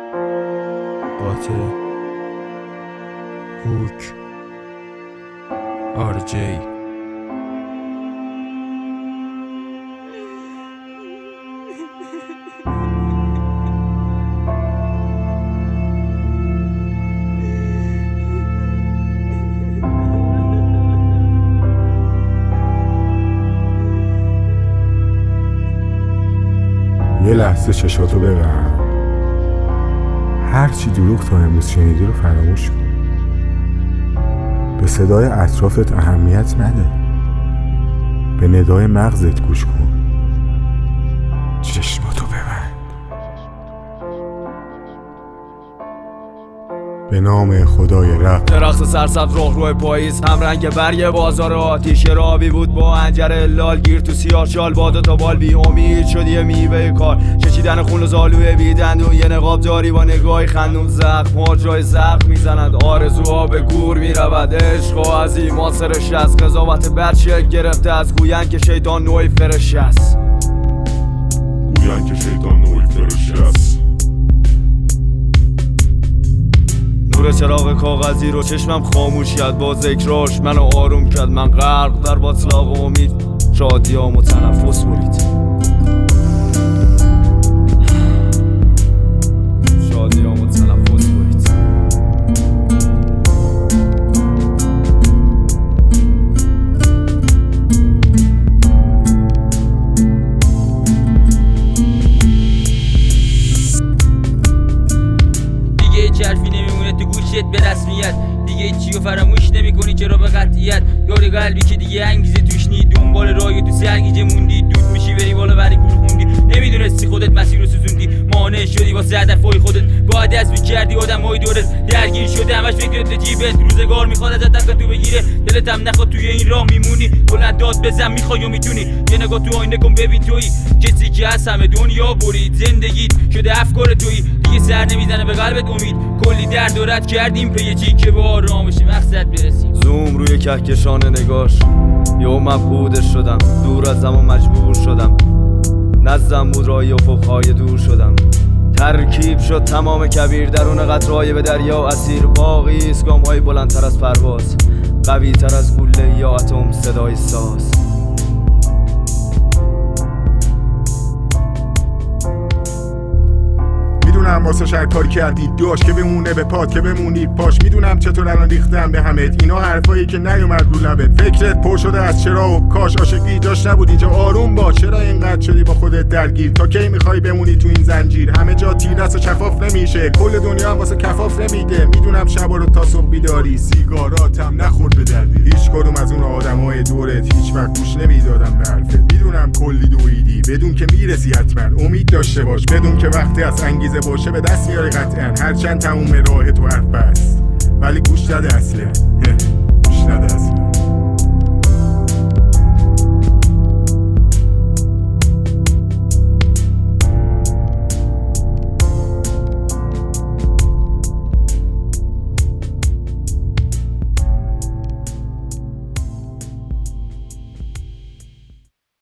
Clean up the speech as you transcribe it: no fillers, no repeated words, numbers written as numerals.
قاطع هوک RJ یه لحظه چشاتو ببند. هرچی دروغ تا امروز شنیدی رو فراموش کن. به صدای اطرافت اهمیت نده. به ندای مغزت گوش کن. چشماتو ببند. به نام خدای رب. درخت سرسبز راهرو پاییز، هم رنگ برگ بازار آتیش رابی بود با انجر لال، گیر تو سیاه شال بادا تا بال، بی امید شدی یه میوه کار، چچیدن خون و زالوه بی دندون، یه نقاب داری با نگاهی خندون، زخم ها جای زخم میزنند، آرزوها به گور میرود، عشق و از ایمان سرش است، قضاوت بد شکل گرفته از گوین که شیطان نوعی فرش است، گوین که شیطان نوعی فرش است. نور چراغ کاغذی رو چشمم خاموش کرد، با ذکراش منو آروم کرد، من غرق در باطلاق و امید، شادیامو تنفس برید، شادیامو تنفس برید. دیگه چرفی نمیمونه تو گوشت به رسمیت، دیگه چیو فراموش نمیکنی چرا به قطعیت، داری قلبی که دیگه انگیزه توش نی، دنبال راه تو سرگیجه موندی، دود میشی بری بالا ولی گروه خوندی، نمیدونستی خودت مسیر رو سوزوندی، مانع شدی واسه هدفای خودت، باید از میکردی آدمای دورت، درگیر شده همش فکرت جیبت، روزگار میخواد ازت دست تو بگیره، دلت هم نخواد توی این راه میمونی، بلند داد بزن میخوای و میتونی، یه نگاه تو آینه کن ببین تویی کسی که از همه دنیا برید، زندگیت شده افکار تویی، دیگه سر نمیزنه به قلبت امید، کلی درد و رد کردیم پی چی که به آرامش مقصد برسیم. زوم روی کهکشان نگاش، یهو مبهودش شدم، دور از زمان مجبور شدم، نزدم بود رای افقهای دور شدم، ترکیب شد تمام کبیر درون قطرهای به دریا اسیر، باقی است گام‌های بلندتر از پرواز، قوی تر از گوله یا اتم صدای ساز. میدونم واسه شهر کاری کردی داشت که بمونه به پات که بمونی پاش، میدونم چطور الان ریختم به همت، اینا حرفایی که نیومد رو لبت، فکرت پر شده از چرا و کاش، عاشقی جاش نبود اینجا، آروم باش، چرا اینقدر شدی با خودت درگیر، تا کی میخوای بمونی تو این زنجیر، همه جا تیر است و شفاف نمیشه، کل دنیا هم واسه کفاف نمیده، میدونم شبا رو تا صبح بیداری، سیگاراتم نخورد به دردی، هیچ کدوم از اون آدمای دورت هیچ وقت گوش نمیدادم به حرفت، میدونم کلی دویدی، بدون که میرسی حتما، امید داشته باش، بدون که وقتی از انگیزه باشه به دست میاری قطعا، هرچند تموم راه تو حرف بست ولی گوش نده اصلا، گوش نده اصلا.